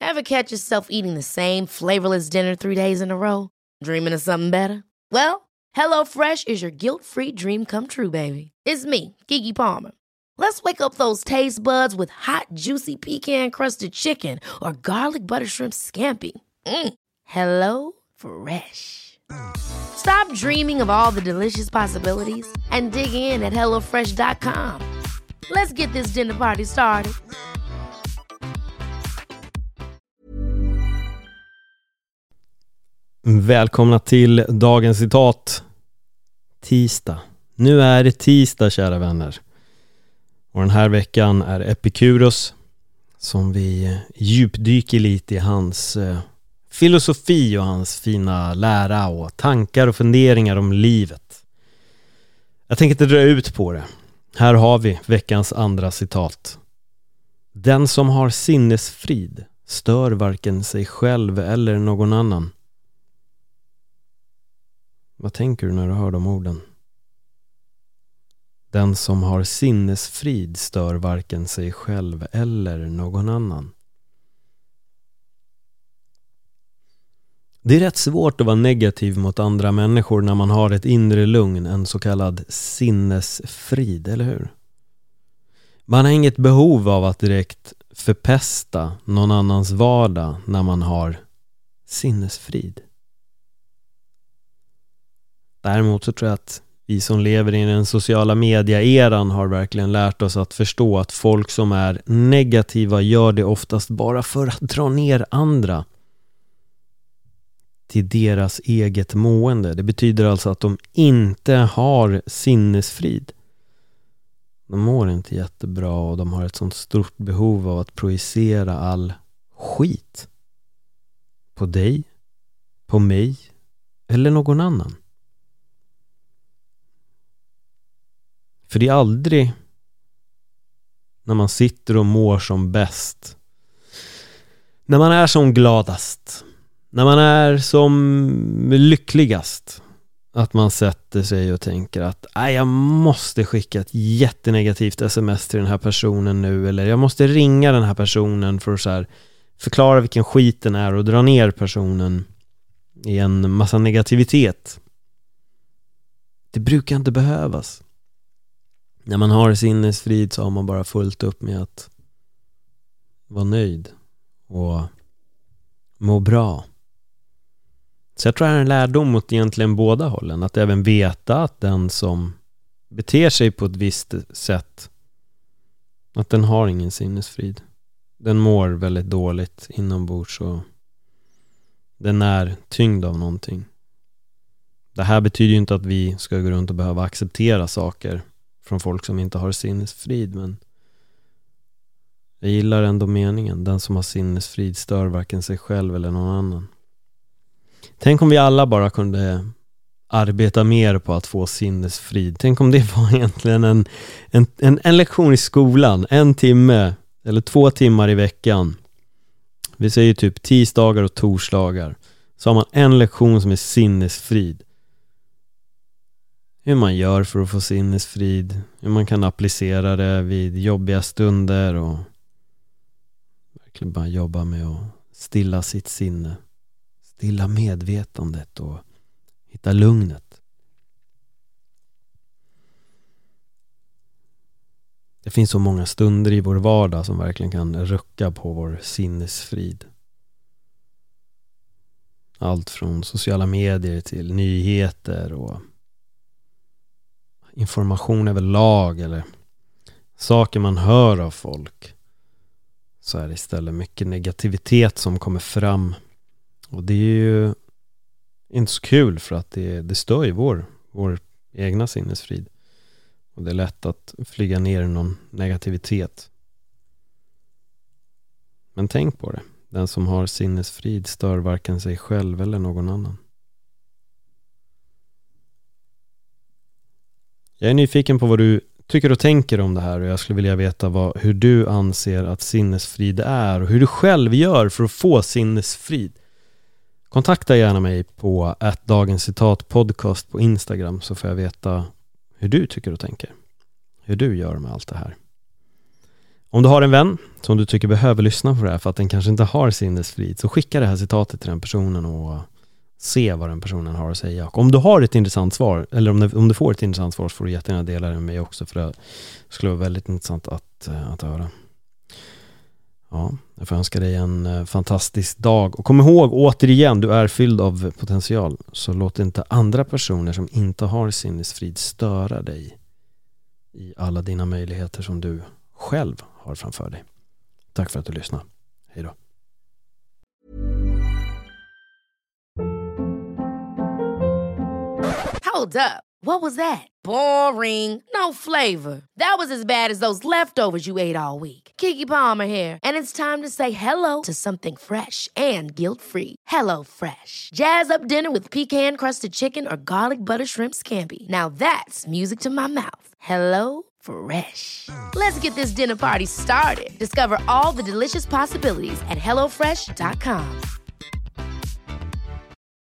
Ever catch yourself eating the same flavorless dinner 3 days in a row? Dreaming of something better? Well, HelloFresh is your guilt-free dream come true, baby. It's me, Keke Palmer. Let's wake up those taste buds with hot, juicy pecan-crusted chicken or garlic butter shrimp scampi. Hello Fresh. Stop dreaming of all the delicious possibilities and dig in at HelloFresh.com. Let's get this dinner party started. Välkomna till dagens citat. Tisdag. Nu är det tisdag, kära vänner. Och den här veckan är Epikuros som vi djupdyker lite i hans filosofi och hans fina lära och tankar och funderingar om livet. Jag tänker inte dra ut på det. Här har vi veckans andra citat. Den som har sinnesfrid stör varken sig själv eller någon annan. Vad tänker du när du hör de orden? Den som har sinnesfrid stör varken sig själv eller någon annan. Det är rätt svårt att vara negativ mot andra människor när man har ett inre lugn, en så kallad sinnesfrid, eller hur? Man har inget behov av att direkt förpesta någon annans vardag när man har sinnesfrid. Däremot så tror jag att vi som lever i den sociala media-eran har verkligen lärt oss att förstå att folk som är negativa gör det oftast bara för att dra ner andra till deras eget mående. Det betyder alltså att de inte har sinnesfrid. De mår inte jättebra och de har ett sånt stort behov av att projicera all skit på dig, på mig eller någon annan. För det är aldrig när man sitter och mår som bäst, när man är som gladast, när man är som lyckligast, att man sätter sig och tänker att jag måste skicka ett jättenegativt sms till den här personen nu, eller jag måste ringa den här personen för att så här förklara vilken skit den är och dra ner personen i en massa negativitet. Det brukar inte behövas. När man har sinnesfrid så har man bara fullt upp med att vara nöjd och må bra. Så jag tror det är en lärdom mot egentligen båda hållen. Att även veta att den som beter sig på ett visst sätt, att den har ingen sinnesfrid. Den mår väldigt dåligt inombords och den är tyngd av någonting. Det här betyder ju inte att vi ska gå runt och behöva acceptera saker från folk som inte har sinnesfrid, men jag gillar ändå meningen. Den som har sinnesfrid stör varken sig själv eller någon annan. Tänk om vi alla bara kunde arbeta mer på att få sinnesfrid. Tänk om det var egentligen en lektion i skolan, 1 timme eller 2 timmar i veckan. Vi säger typ tisdagar och torsdagar. Så har man en lektion som är sinnesfrid. Hur man gör för att få sinnesfrid, hur man kan applicera det vid jobbiga stunder och verkligen bara jobba med att stilla sitt sinne, stilla medvetandet och hitta lugnet. Det finns så många stunder i vår vardag som verkligen kan rucka på vår sinnesfrid. Allt från sociala medier till nyheter och information överlag eller saker man hör av folk, så är det istället mycket negativitet som kommer fram. Och det är ju inte så kul, för att det stör ju vår egna sinnesfrid. Och det är lätt att flyga ner i någon negativitet. Men tänk på det. Den som har sinnesfrid stör varken sig själv eller någon annan. Jag är nyfiken på vad du tycker och tänker om det här, och jag skulle vilja veta hur du anser att sinnesfrid är och hur du själv gör för att få sinnesfrid. Kontakta gärna mig på @dagenscitatpodcast på Instagram, så får jag veta hur du tycker och tänker. Hur du gör med allt det här. Om du har en vän som du tycker behöver lyssna på det här för att den kanske inte har sinnesfrid, så skicka det här citatet till den personen och se vad den personen har att säga. Och om du har ett intressant svar, eller om du får ett intressant svar, så får du jättegärna dela det med mig också, för det skulle vara väldigt intressant att höra. Ja, jag får önska dig en fantastisk dag. Och kom ihåg, återigen, du är fylld av potential. Så låt inte andra personer som inte har sinnesfrid störa dig i alla dina möjligheter som du själv har framför dig. Tack för att du lyssnar. Hej då. Hold up. What was that? Boring. No flavor. That was as bad as those leftovers you ate all week. Keke Palmer here, and it's time to say hello to something fresh and guilt-free. Hello Fresh. Jazz up dinner with pecan-crusted chicken or garlic butter shrimp scampi. Now that's music to my mouth. Hello Fresh. Let's get this dinner party started. Discover all the delicious possibilities at hellofresh.com.